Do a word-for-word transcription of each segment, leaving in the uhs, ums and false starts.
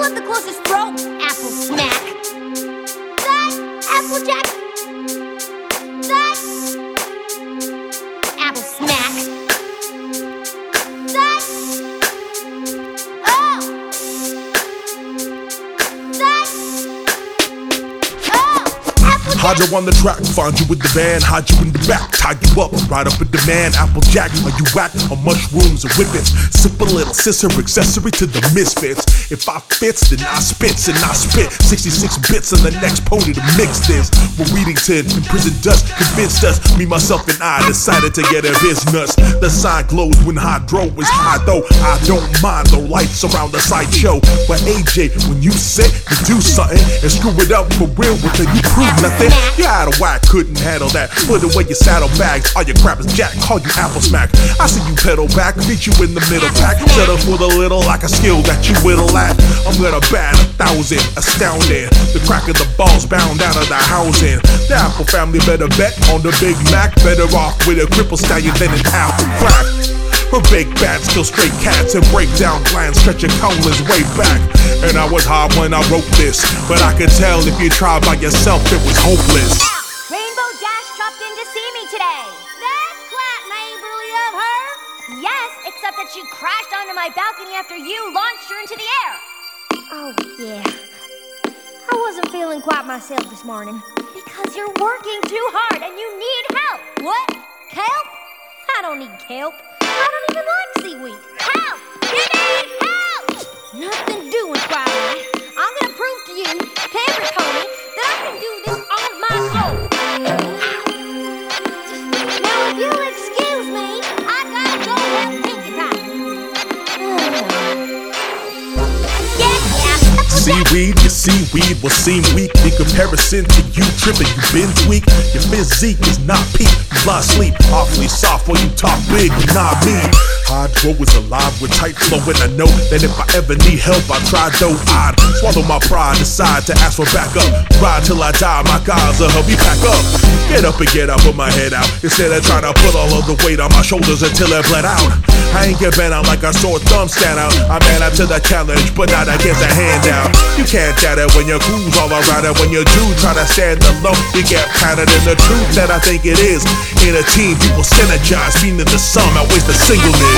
want the closest throw, Apple Smack. That Applejack. That Apple Smack. That Oh. That Oh. Applejack. Hydro on the track, find you with the van, hide you in the back, tie you up, ride up with the man. Applejack, are you whack on mushrooms and whippets? Sip a little sister, accessory to the misfits. If I fits, then I spits and I spit sixty-six bits on the next pony to mix this. Well, Weedington in prison dust convinced us. Me, myself, and I decided to get at his nuts. The sign glows when Hydro is high, though I don't mind the lights around the sideshow. But A J, when you say you do something and screw it up for real, well, then you prove nothing. You had a whack, couldn't handle that. Put away your saddlebags, all your crap is jack. Call you Apple Smack. I see you pedal back, beat you in the middle pack. Set up for the little like a skill that you whittle at. I'm gonna bat a thousand, astounding. The crack of the balls bound out of the housing. The Apple family better bet on the Big Mac. Better off with a cripple stallion than an apple crack. Her big bats kill straight cats and break down glands, stretching colas way back. And I was hard when I wrote this, but I could tell if you tried by yourself it was hopeless. Rainbow Dash dropped in to see me today. That's quite neighborly of her. Yes, except that she crashed onto my balcony after you launched her into the air. Oh, yeah. I wasn't feeling quite myself this morning. Because you're working too hard and you need help. What? Kelp? I don't need kelp. I don't even like seaweed. Help! You need help! Nothing doing, Friday. I'm gonna prove to you, Camera Tony, that I can do this on my own. Now, if you'll excuse me, I gotta go help Pinkie Pie. Yeah, yeah. Seaweed, your seaweed will seem weak in comparison to you tripping. You been tweaked, your physique is not peak. You lie sleep, awfully soft when you talk big, but not me. Hydro is alive with tight flow, and I know that if I ever need help, I try though I'd swallow my pride, decide to ask for backup. Ride till I die, my guys will help me pack up. Get up and get out, put my head out, instead of trying to put all of the weight on my shoulders until it bled out. I ain't get bent out like a sore thumb stand out. I man up to the challenge, but not against a handout. You can't doubt it when your crew's all around it. When you do try to stand alone, you get pounded in the truth that I think it is. In a team, people synergize, meaning the sum outweighs the singleness.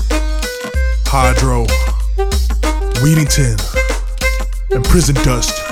Hydro, Weedington, and Prison Dust.